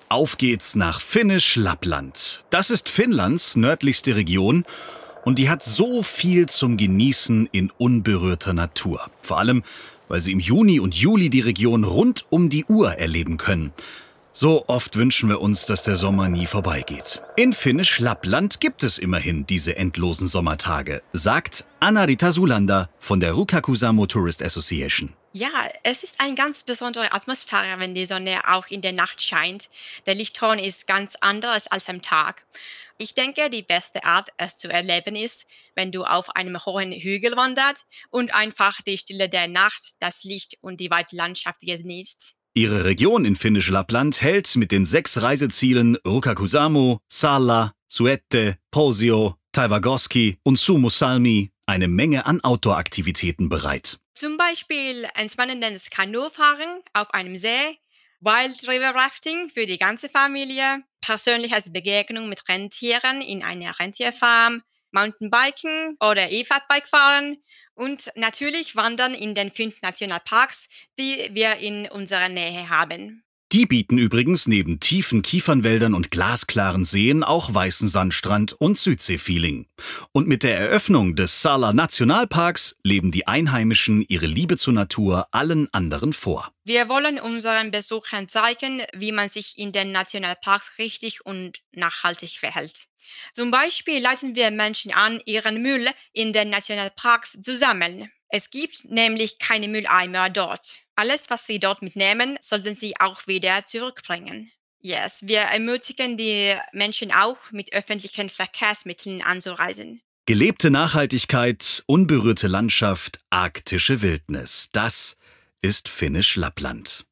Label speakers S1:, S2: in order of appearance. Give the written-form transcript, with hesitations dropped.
S1: Auf geht's nach Finnisch Lappland. Das ist Finnlands nördlichste Region und die hat so viel zum Genießen in unberührter Natur. Vor allem, weil Sie im Juni und Juli die Region rund um die Uhr erleben können. So oft wünschen wir uns, dass der Sommer nie vorbeigeht. In Finnisch Lappland gibt es immerhin diese endlosen Sommertage, sagt Anna-Rita Sulander von der Rukakusamo Tourist Association.
S2: Ja, es ist eine ganz besondere Atmosphäre, wenn die Sonne auch in der Nacht scheint. Der Lichtton ist ganz anders als am Tag. Ich denke, die beste Art, es zu erleben, ist, wenn du auf einem hohen Hügel wandert und einfach die Stille der Nacht, das Licht und die weite Landschaft genießt.
S1: Ihre Region in Finnisch Lappland hält mit den 6 Reisezielen Rukakusamo, Salla, Suette, Posio, Taivagoski und Suomussalmi eine Menge an Outdoor-Aktivitäten bereit.
S2: Zum Beispiel entspannendes Kanufahren auf einem See, Wild River Rafting für die ganze Familie, persönliches Begegnung mit Rentieren in einer Rentierfarm, Mountainbiken oder E-Fatbike fahren und natürlich Wandern in den 5 Nationalparks, die wir in unserer Nähe haben.
S1: Die bieten übrigens neben tiefen Kiefernwäldern und glasklaren Seen auch weißen Sandstrand und Südsee-Feeling. Und mit der Eröffnung des Salla Nationalparks leben die Einheimischen ihre Liebe zur Natur allen anderen vor.
S2: Wir wollen unseren Besuchern zeigen, wie man sich in den Nationalparks richtig und nachhaltig verhält. Zum Beispiel leiten wir Menschen an, ihren Müll in den Nationalparks zu sammeln. Es gibt nämlich keine Mülleimer dort. Alles, was sie dort mitnehmen, sollten sie auch wieder zurückbringen. Yes, wir ermutigen die Menschen auch, mit öffentlichen Verkehrsmitteln anzureisen.
S1: Gelebte Nachhaltigkeit, unberührte Landschaft, arktische Wildnis. Das ist Finnisch Lappland.